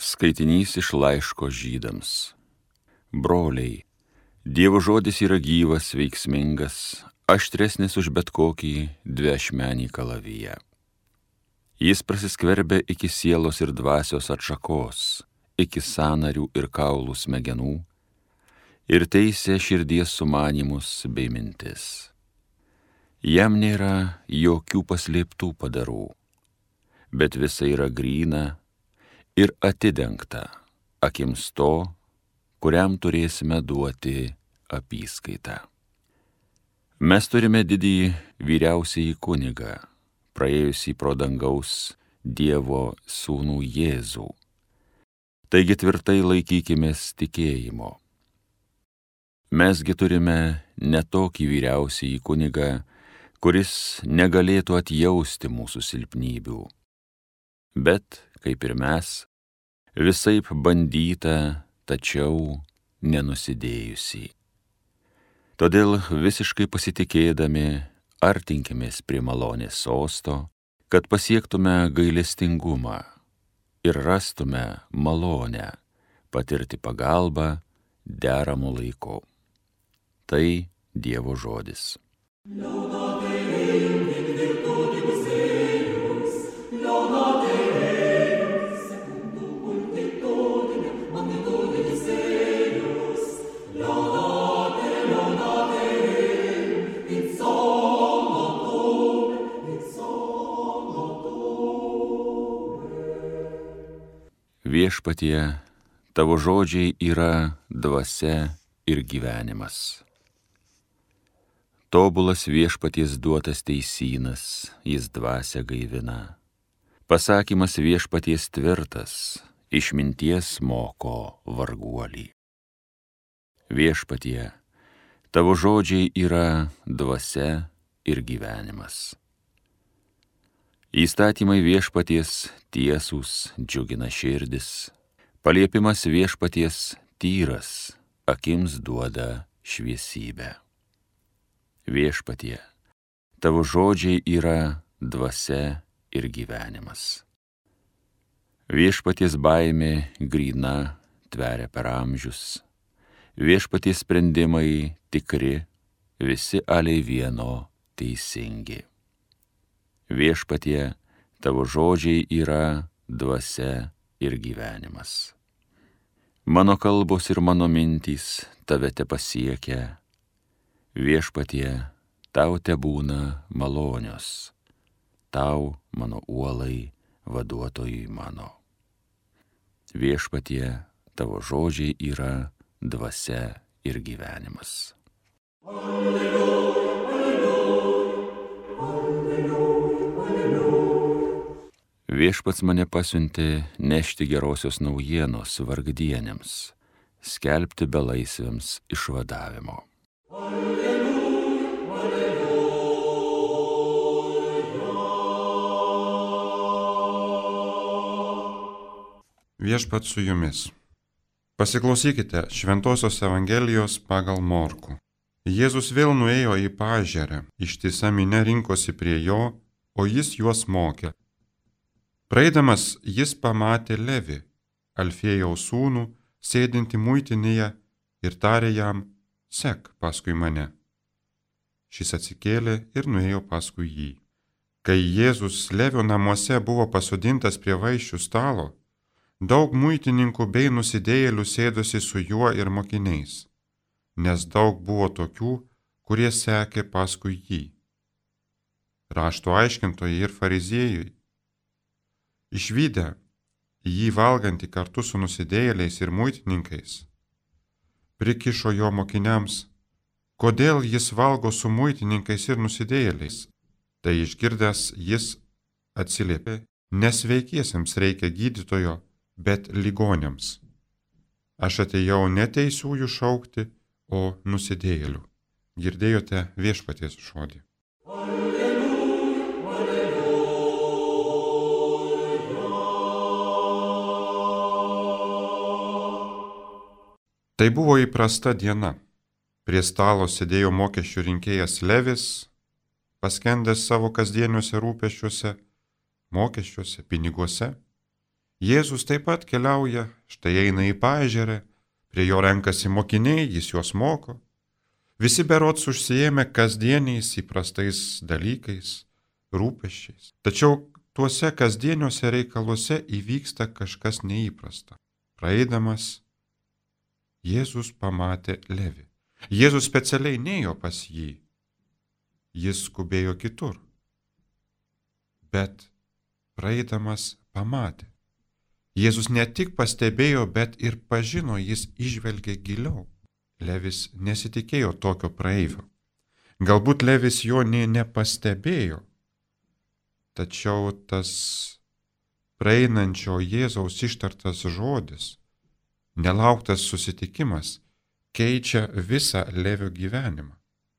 Skaitinys iš laiško Žydams. Broliai, Dievo žodis yra gyvas, veiksmingas, aštresnis už bet kokį dviašmenį kalaviją. Jis prasiskverbia iki sielos ir dvasios atšakos, iki sąnarių ir kaulų smegenų, ir teisia širdies sumanymus bei mintis. Jam nėra jokių paslėptų padarų, bet visa yra gryna ir atidengta akims to, kuriam turėsime duoti apyskaitą. Mes turime didįjį vyriausiąjį kunigą, praėjusį pro dangaus Dievo sūnų Jėzų. Taigi tvirtai laikykimės tikėjimo. Mesgi turime ne tokį vyriausiąjį kunigą, kuris negalėtų atjausti mūsų silpnybių, bet, kaip ir mes, visaip bandyta, tačiau nenusidėjusi. Todėl visiškai pasitikėdami artinkimės prie malonės sosto, kad pasiektume gailestingumą ir rastume malonę patirti pagalbą deramu laiku. Tai Dievo žodis. Viešpatie, tavo žodžiai yra dvasia ir gyvenimas. Tobulas viešpaties duotas teisynas, jis dvasią gaivina. Pasakymas viešpaties tvirtas, išminties moko varguolį. Viešpatie, tavo žodžiai yra dvasia ir gyvenimas. Įstatymai viešpaties tiesūs džiugina širdis, paliepimas viešpaties tyras, akims duoda šviesybę. Viešpatie, tavo žodžiai yra dvasia ir gyvenimas. Viešpaties baimė gryna tveria per amžius, viešpaties sprendimai tikri, visi aliai vieno teisingi. Viešpatie, tavo žodžiai yra dvasia ir gyvenimas. Mano kalbos ir mano mintys tave tepasiekia. Viešpatie, tau tebūna malonios. Tau, mano uolai, vaduotojui mano. Viešpatie, tavo žodžiai yra dvasia ir gyvenimas. Alleluja. Viešpats mane pasiuntė nešti gerosios naujienos vargdieniams, skelbti belaisviams išvadavimo. Alleluja, alleluja. Viešpats su jumis. Pasiklausykite Šventosios Evangelijos pagal Morkų. Jėzus vėl nuėjo į paežerę, ištisa minia rinkosi prie jo, o jis juos mokė. Praeidamas jis pamatė Levį, Alfėjaus sūnų, sėdintį muitinėje ir tarė jam, sek paskui mane. Šis atsikėlė ir nuėjo paskui jį. Kai Jėzus Levio namuose buvo pasodintas prie vaišių stalo, daug muitininkų bei nusidėjėlių sėdosi su juo ir mokiniais, nes daug buvo tokių, kurie sekė paskui jį. Rašto aiškintojai ir fariziejai išvydę jį valgantį kartu su nusidėjėliais ir muitininkais, prikišo jo mokiniams, kodėl jis valgo su muitininkais ir nusidėjėliais. Tai išgirdęs jis atsiliepė, nesveikiesiems reikia gydytojo, bet ligoniams. Aš atėjau ne teisiųjų šaukti, o nusidėjėlių. Girdėjote viešpaties žodį. Tai buvo įprasta diena. Prie stalo sėdėjo mokesčių rinkėjas Levis, paskendęs savo kasdieniuose rūpesčiuose, mokesčiuose, piniguose, Jėzus taip pat keliauja, štai eina į paežerę, prie jo renkasi mokiniai, jis juos moko. Visi berods užsiėmę kasdieniais įprastais dalykais, rūpesčiais. Tačiau tuose kasdieniuose reikaluose įvyksta kažkas neįprasta. Praeidamas, Jėzus pamatė Levį. Jėzus specialiai nėjo pas jį. Jis skubėjo kitur. Bet praeidamas pamatė. Jėzus ne tik pastebėjo, bet ir pažino, jis įžvelgė giliau. Levis nesitikėjo tokio praeivio. Galbūt Levis jo nė nepastebėjo. Tačiau tas praeinančio Jėzaus ištartas žodis, nelauktas susitikimas, keičia visą Levio gyvenimą.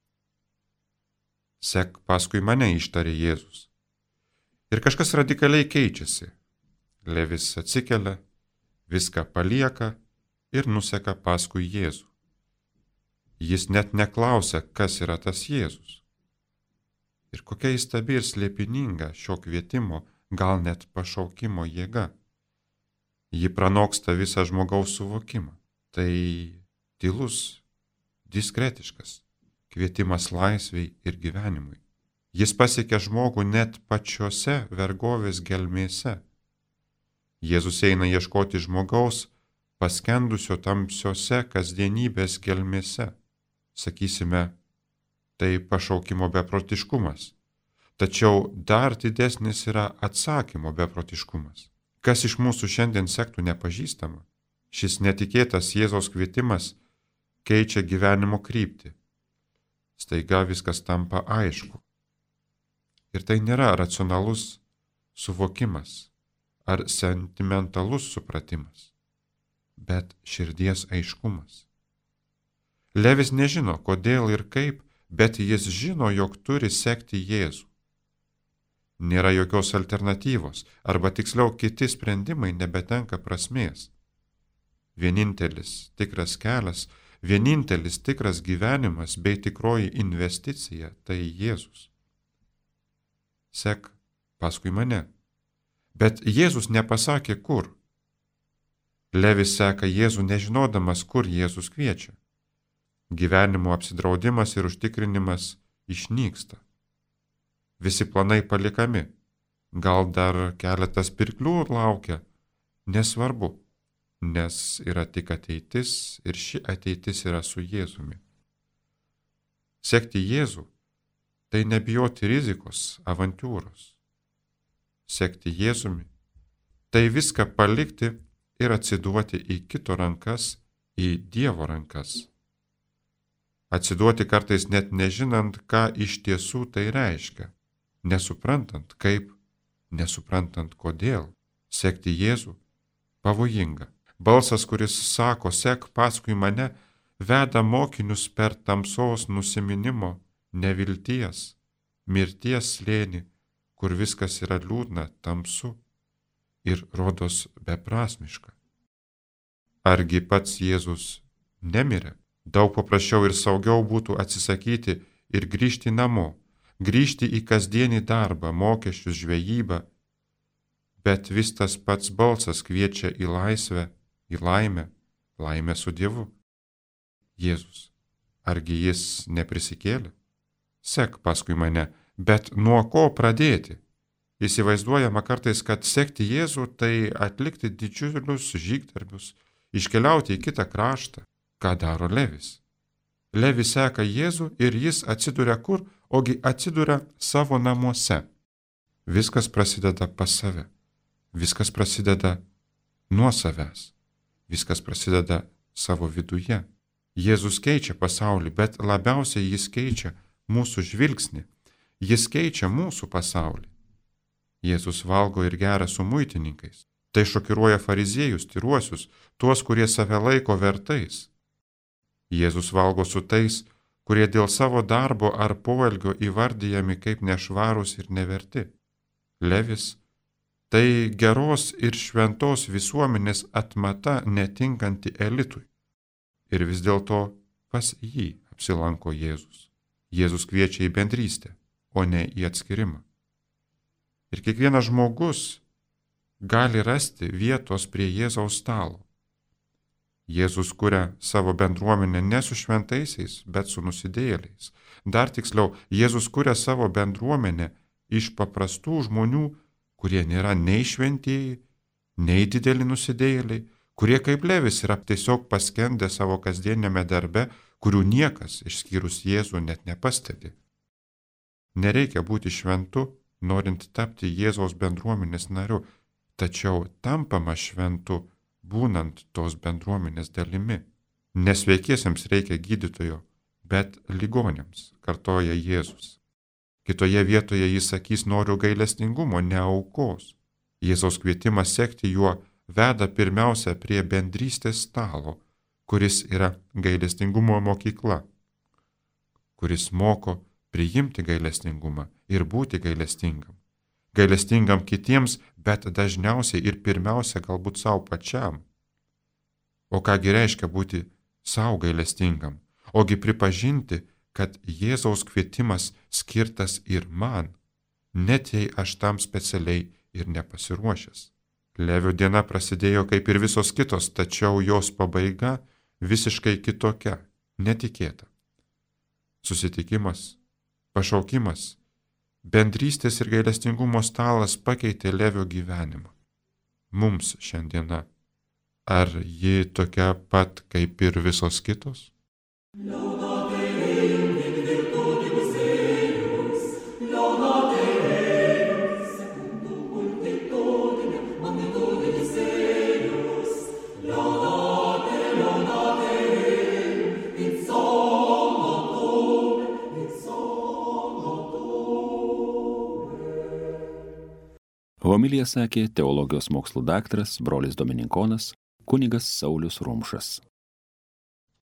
Sek paskui mane, ištarė Jėzus. Ir kažkas radikaliai keičiasi. Levis atsikelia, viską palieka ir nuseka paskui Jėzų. Jis net neklausia, kas yra tas Jėzus. Ir kokia įstabi ir slėpininga šio kvietimo, gal net pašaukimo jėga. Ji pranoksta visą žmogaus suvokimą. Tai tylus, diskretiškas kvietimas laisvei ir gyvenimui. Jis pasiekia žmogų net pačiose vergovės gelmėse. Jėzus eina ieškoti žmogaus paskendusio tamsiose kasdienybės gelmėse. Sakysime, tai pašaukimo beprotiškumas. Tačiau dar didesnis yra atsakymo beprotiškumas. Kas iš mūsų šiandien sektų nepažįstama? Šis netikėtas Jėzaus kvietimas keičia gyvenimo kryptį. Staiga viskas tampa aišku. Ir tai nėra racionalus suvokimas ar sentimentalus supratimas, bet širdies aiškumas. Levis nežino, kodėl ir kaip, bet jis žino, jog turi sekti Jėzų. Nėra jokios alternatyvos, arba tiksliau kiti sprendimai nebetenka prasmės. Vienintelis tikras kelias, vienintelis tikras gyvenimas bei tikroji investicija - tai Jėzus. Sek paskui mane. Bet Jėzus nepasakė kur. Levis seka Jėzų nežinodamas, kur Jėzus kviečia. Gyvenimo apsidraudimas ir užtikrinimas išnyksta. Visi planai paliekami. Gal dar keletas pirklių laukia. Nesvarbu, nes yra tik ateitis ir ši ateitis yra su Jėzumi. Sekti Jėzų - tai nebijoti rizikos, avantūros. Sekti Jėzumi - tai viską palikti ir atsiduoti į kito rankas, į Dievo rankas. Atsiduoti kartais net nežinant, ką iš tiesų tai reiškia. Nesuprantant kaip, nesuprantant kodėl. Sekti Jėzų - pavojinga. Balsas, kuris sako, sek paskui mane, veda mokinius per tamsos nusiminimo, nevilties, mirties slėnį, kur viskas yra liūdna, tamsu ir rodos beprasmiška. Argi pats Jėzus nemirė? Daug paprasčiau ir saugiau būtų atsisakyti ir grįžti namo, grįžti į kasdienį darbą, mokesčius, žvejybą, bet vis tas pats balsas kviečia į laisvę, į laimę, laimę su Dievu. Jėzus, argi jis neprisikėlė? Sek paskui mane, bet nuo ko pradėti? Įsivaizduojama kartais, kad sekti Jėzų tai atlikti didžiulius žygdarbius, iškeliauti į kitą kraštą. Ką daro Levis? Levis seka Jėzų ir jis atsiduria kur? Ogi atsiduria savo namuose. Viskas prasideda pas save. Viskas prasideda nuo savęs. Viskas prasideda savo viduje. Jėzus keičia pasaulį, bet labiausiai jis keičia mūsų žvilgsnį. Jis keičia mūsų pasaulį. Jėzus valgo ir geria su muitininkais. Tai šokiruoja fariziejus, tyruosius, tuos, kurie save laiko vertais. Jėzus valgo su tais, kurie dėl savo darbo ar poelgio įvardyjami kaip nešvarūs ir neverti. Levis - tai geros ir šventos visuomenės atmata netinkanti elitui. Ir vis dėlto pas jį apsilanko Jėzus. Jėzus kviečia į bendrystę, o ne į atskirimą. Ir kiekvienas žmogus gali rasti vietos prie Jėzaus stalo. Jėzus kuria savo bendruomenę ne su šventaisiais, bet su nusidėjėliais. Dar tiksliau, Jėzus kuria savo bendruomenę iš paprastų žmonių, kurie nėra nei šventieji, nei dideli nusidėjėliai, kurie kaip Levis yra tiesiog paskendę savo kasdienėme darbe, kurių niekas, išskyrus Jėzų, net nepastebi. Nereikia būti šventu, norint tapti Jėzaus bendruomenės nariu, tačiau tampama šventu, būnant tos bendruomenės dalimi. Nesveikiesiems reikia gydytojo, bet ligoniams, kartoja Jėzus. Kitoje vietoje jis sakys, noriu gailestingumo, ne aukos. Jėzaus kvietimas sekti juo veda pirmiausia prie bendrystės stalo, kuris yra gailestingumo mokykla, kuris moko priimti gailestingumą ir būti gailestingam. Gailestingam kitiems, bet dažniausiai ir pirmiausia galbūt savo pačiam. O kągi reiškia būti savo gailestingam? Ogi pripažinti, kad Jėzaus kvietimas skirtas ir man, net jei aš tam specialiai ir nepasiruošęs. Levio diena prasidėjo kaip ir visos kitos, tačiau jos pabaiga visiškai kitokia, netikėta. Susitikimas, pašaukimas, bendrystės ir gailestingumo stalas pakeitė Levio gyvenimą. Mums šiandiena, ar ji tokia pat kaip ir visos kitos? Homiliją sakė teologijos mokslų daktaras, brolis dominikonas, kunigas Saulius Rumšas.